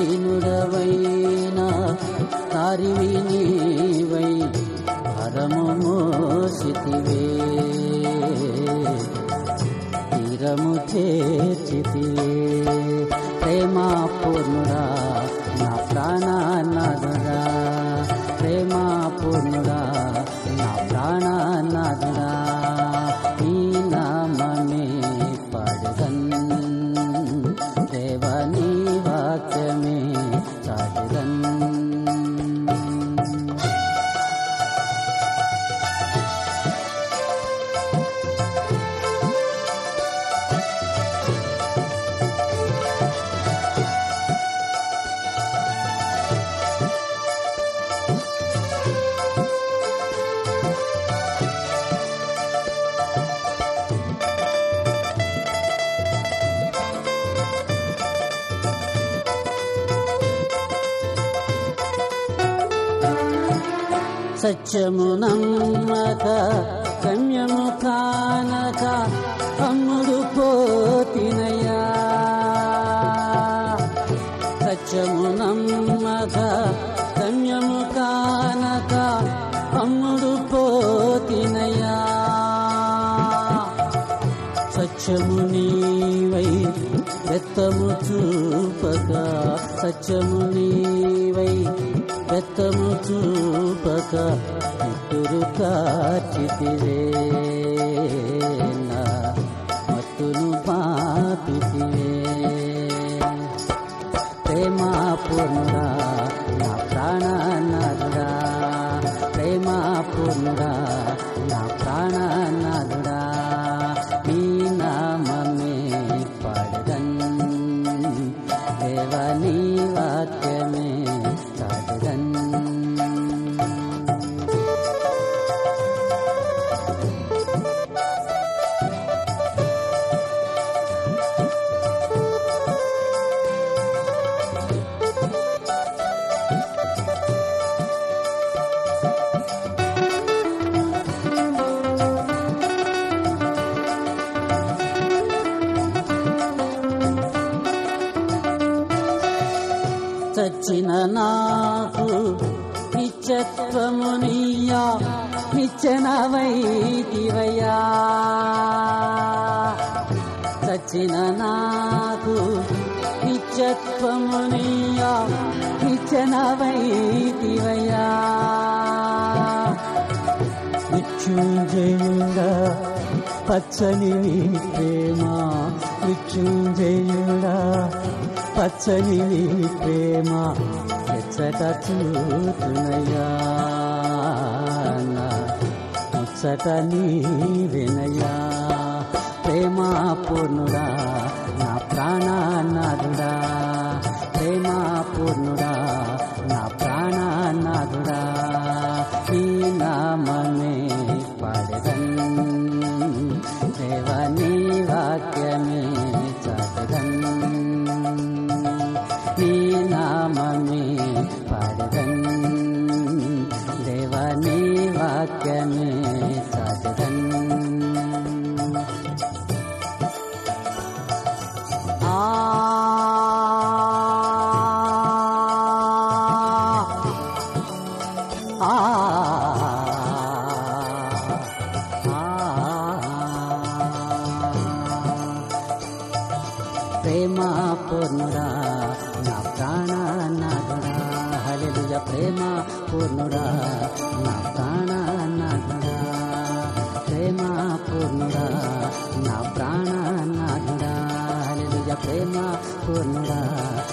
దీనుడవైనా తారివి నీవై భారము మోసితివే తీరము చేర్చితివే ప్రేమా పూర్ణుడా నా ప్రాణనాథుడా ప్రేమా పూర్ణుడా నా ప్రాణనాథుడా నీ నామమే పాడెదన్ దేవా నీ వాక్యమే చాటెదన్ సత్యము నమ్మక గమ్యము కానక అమ్ముడు పోతినయ్యా సత్యము నమ్మక గమ్యము కానక అమ్ముడు పోతినయ్యా సత్యము నీవై బెత్తము చూపక సత్యము నీవై బెత్తము చూపక ఇట్టురు కాచితివే నా మత్తును పాపితివే ప్రేమా పూర్ణుడా నా ప్రాణనాథుడా ప్రేమా పూర్ణుడా నా ప్రాణనాథుడా నీ నామమే పాడెదన్ దేవా నీ వాక్యమే చాటెదన్ చచ్చిన నాకు నిత్యత్వము నీయా నిత్యనవైతివయ్యా చచ్చిన నాకు నిత్యత్వము నీయా నిత్యనవైతివయ్యా మృత్యుంజయుడా పచ్చని నీ ప్రేమ మృత్యుంజయుడా పచ్చని నీ ప్రేమ ఎచ్చట చూతునయ్యా ముచ్చట నీ వినయ్యా ప్రేమా పూర్ణుడా నా ప్రాణనాథుడా ప్రేమా పూర్ణుడా నా ప్రాణనాథుడా నీ నామమే పాడెదన్ దేవా నీ వాక్యమే చాటెదన్ నీ నామమే పాడెదన్ దేవా నీ వాక్యమే చాటెదన్ ప్రేమా పూర్ణుడా నా ప్రాణనాథుడా హల్లెలూయా ప్రేమా పూర్ణుడా నా ప్రాణనాథుడా ప్రేమా పూర్ణుడా నా ప్రాణనాథుడా హల్లెలూయా ప్రేమా పూర్ణుడా